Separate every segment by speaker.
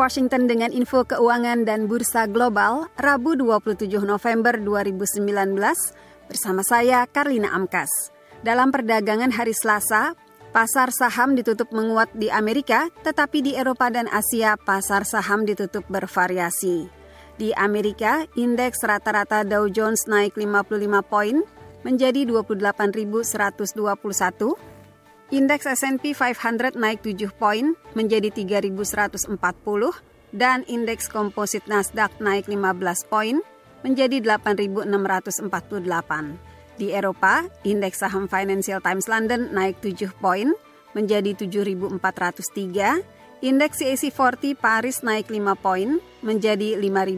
Speaker 1: Washington dengan info keuangan dan bursa global Rabu 27 November 2019 bersama saya Karlina Amkas. Dalam perdagangan hari Selasa, pasar saham ditutup menguat di Amerika, tetapi di Eropa dan Asia pasar saham ditutup bervariasi. Di Amerika, indeks rata-rata Dow Jones naik 55 poin menjadi 28.121. Indeks S&P 500 naik 7 poin menjadi 3.140 dan indeks komposit Nasdaq naik 15 poin menjadi 8.648. Di Eropa, indeks saham Financial Times London naik 7 poin menjadi 7.403, indeks CAC 40 Paris naik 5 poin menjadi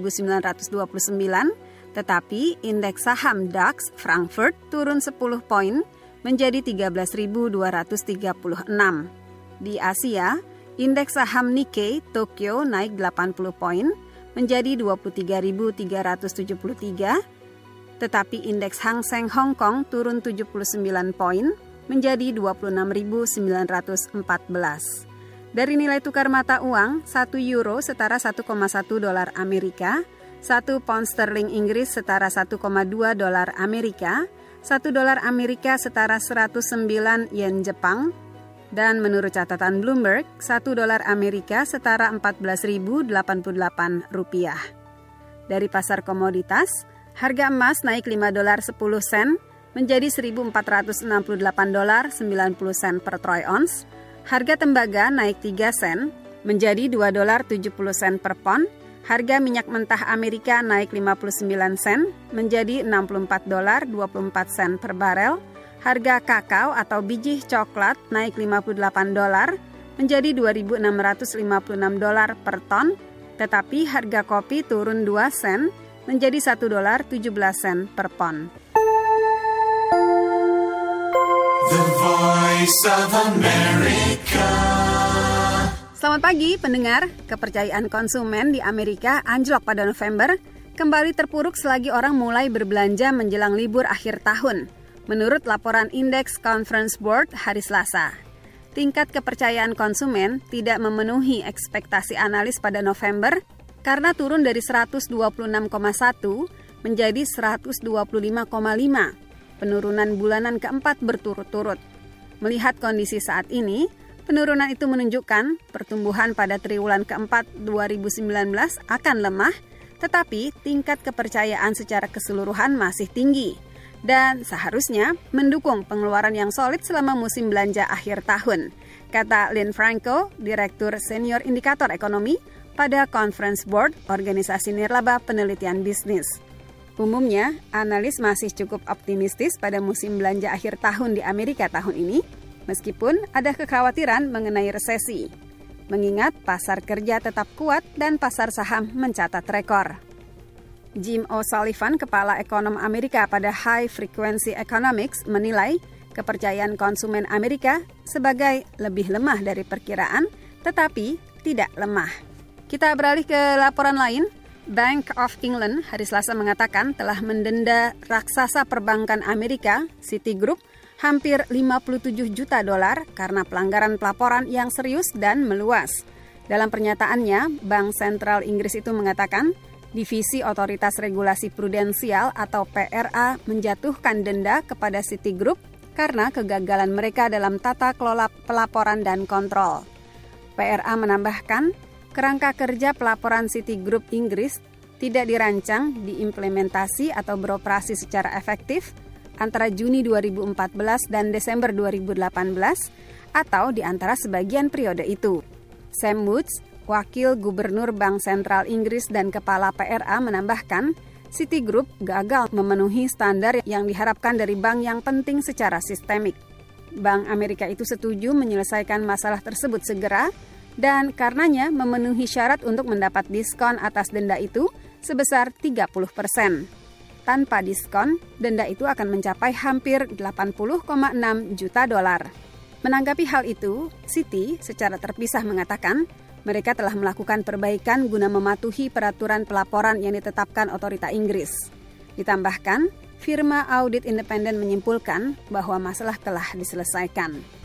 Speaker 1: 5.929, tetapi indeks saham DAX Frankfurt turun 10 poin menjadi 13.236. Di Asia, indeks saham Nikkei Tokyo naik 80 poin menjadi 23.373, tetapi indeks Hang Seng Hong Kong turun 79 poin menjadi 26.914. Dari nilai tukar mata uang, 1 euro setara 1,1 dolar Amerika, 1 pound sterling Inggris setara 1,2 dolar Amerika, 1 dolar Amerika setara 109 yen Jepang, dan menurut catatan Bloomberg, 1 dolar Amerika setara 14.088 rupiah. Dari pasar komoditas, harga emas naik 5 dolar 10 sen menjadi 1.468 dolar 90 sen per troy ounce, harga tembaga naik 3 sen menjadi 2 dolar 70 sen per pon. Harga minyak mentah Amerika naik 59 sen menjadi 64 dolar 24 sen per barel. Harga kakao atau biji coklat naik 58 dolar menjadi 2.656 dolar per ton. Tetapi harga kopi turun 2 sen menjadi 1 dolar 17 sen per pon.
Speaker 2: The Voice of America.
Speaker 1: Selamat pagi pendengar, kepercayaan konsumen di Amerika anjlok pada November, kembali terpuruk selagi orang mulai berbelanja menjelang libur akhir tahun, menurut laporan Index Conference Board hari Selasa. Tingkat kepercayaan konsumen tidak memenuhi ekspektasi analis pada November karena turun dari 126,1 menjadi 125,5, penurunan bulanan keempat berturut-turut. Melihat kondisi saat ini, penurunan itu menunjukkan pertumbuhan pada triwulan keempat 2019 akan lemah, tetapi tingkat kepercayaan secara keseluruhan masih tinggi dan seharusnya mendukung pengeluaran yang solid selama musim belanja akhir tahun, kata Lynn Franco, Direktur Senior Indikator Ekonomi pada Conference Board Organisasi Nirlaba Penelitian Bisnis. Umumnya, analis masih cukup optimistis pada musim belanja akhir tahun di Amerika tahun ini, meskipun ada kekhawatiran mengenai resesi, mengingat pasar kerja tetap kuat dan pasar saham mencatat rekor. Jim O'Sullivan, kepala ekonom Amerika pada High Frequency Economics, menilai kepercayaan konsumen Amerika sebagai lebih lemah dari perkiraan, tetapi tidak lemah. Kita beralih ke laporan lain. Bank of England hari Selasa mengatakan telah mendenda raksasa perbankan Amerika, Citigroup, hampir 57 juta dolar karena pelanggaran pelaporan yang serius dan meluas. Dalam pernyataannya, Bank Sentral Inggris itu mengatakan, Divisi Otoritas Regulasi Prudensial atau PRA menjatuhkan denda kepada Citigroup karena kegagalan mereka dalam tata kelola pelaporan dan kontrol. PRA menambahkan, kerangka kerja pelaporan Citigroup Inggris tidak dirancang, diimplementasi atau beroperasi secara efektif antara Juni 2014 dan Desember 2018 atau di antara sebagian periode itu. Sam Woods, wakil gubernur Bank Sentral Inggris dan kepala PRA menambahkan, Citigroup gagal memenuhi standar yang diharapkan dari bank yang penting secara sistemik. Bank Amerika itu setuju menyelesaikan masalah tersebut segera dan karenanya memenuhi syarat untuk mendapat diskon atas denda itu sebesar 30%. Tanpa diskon, denda itu akan mencapai hampir 80,6 juta dolar. Menanggapi hal itu, Citi secara terpisah mengatakan mereka telah melakukan perbaikan guna mematuhi peraturan pelaporan yang ditetapkan otorita Inggris. Ditambahkan, firma audit independen menyimpulkan bahwa masalah telah diselesaikan.